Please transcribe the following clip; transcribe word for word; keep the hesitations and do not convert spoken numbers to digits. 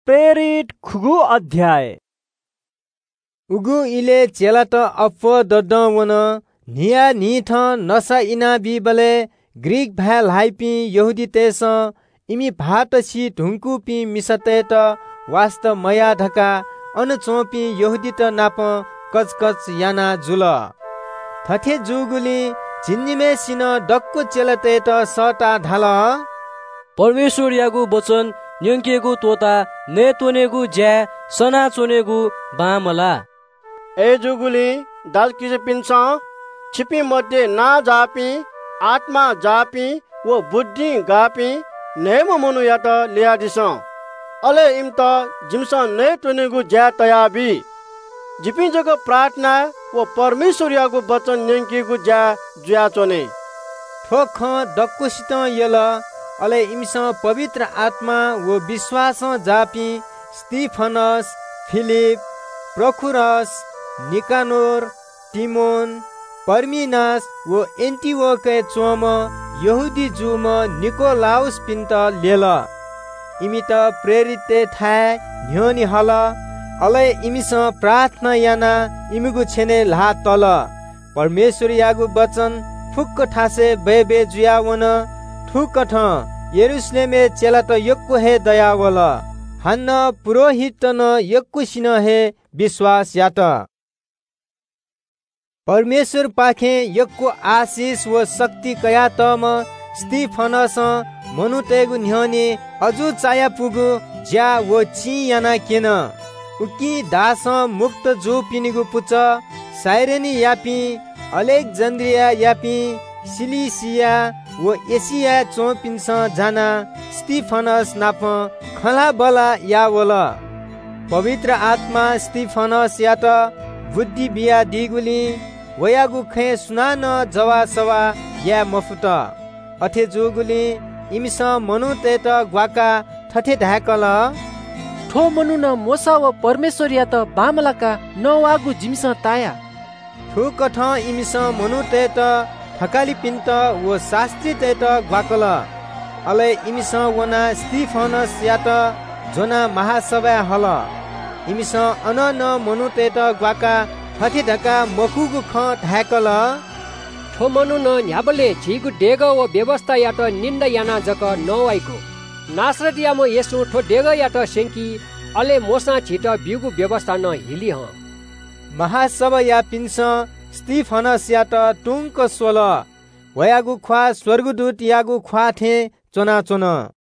प्रेरित खुगु अध्याय उगु इले चेलाट अफ दद वन निया नीथ नसा इना बिबले ग्रीक भाल हाइपी यहूदी तेस इमी भात सी ढुंकु पी मिसतेत वास्त मया ढका अन चोपी यहूदी त नाप कचकच याना जुल थथे जुगुली जिन्निमे सिन डक्को चेलतेत सटा ढाल परमेश्वर यागु वचन न्यंकेगु तोता ने तोनेगु ज्या सना चोनेगु बामला ए जुगुली दाल किसे पिन्छ छिपी मध्ये ना जापी आत्मा जापी वो बुद्धि गापी नेम मनु यात लिया दिस अले इम त जिमस ने तोनेगु ज्या तयाबी जिपी जग प्रार्थना वो परमेश्वर यागु वचन न्यंकेगु ज्या जुया चोने ठोख दक्कुसित यल अले इमस पवित्र आत्मा वो विश्वास जापी स्तिफनस फिलिप प्रखुरस निकानोर तिमोन परमिनास वो एन्टिओके चोम यहूदी जुम निकोलाउस पिन्त लेल इमित प्रेरित थाय न्योनी हल अले इमिस प्रार्थना याना इमिगु छेने ला तल परमेश्वर यागु वचन फुक्क ठासे बेबे जुयावन ठुकठ यरुशलेमे चेला त यक्कु हे दयावल हन्न पुरोहित न यक्कु सिन हे विश्वास यात परमेश्वर पाखे यक्कु आशीष व शक्ति कया तम स्तिफनस मनुतेगु न्ह्यने अजु चाया पुगु ज्या वो ची याना केन उकी दास मुक्त जो पिनिगु पुच साइरेनी यापी अलेक्जेन्ड्रिया यापी सिलिसिया वो एसिया चोपिन्स जाना स्तिफनस नाप खला बला यावल पवित्र आत्मा स्तिफनस यात बुद्धि बिया दिगुली वयागु खे सुनान जवा सवा या मफुत अथे जोगुली इमिस मनु तेत ग्वाका थथे ढाकल ठो मनु न मोसा व परमेश्वर या त बामलाका नवागु जिमिस ताया ठु कठ इमिस मनु तेत थकाली पिन्त वो शास्त्री तेत ग्वाकल अले इमिस वना स्तिफनस यात जोना महासभा हल इमिस अनन मनु तेत ग्वाका थथे ढका मकुगु ख ढाकल ठो मनु न न्याबले झिगु डेग व व्यवस्था यात निन्दा याना जक नवाइको नासरतिया म यसो ठो डेग यात सेंकी अले मोसा छिट बिगु व्यवस्था न हिली ह महासभा या पिन्स स्तिफनस यात टुंक सोल वयागु ख्वा स्वर्गदूत यागु ख्वा थे चोना चोना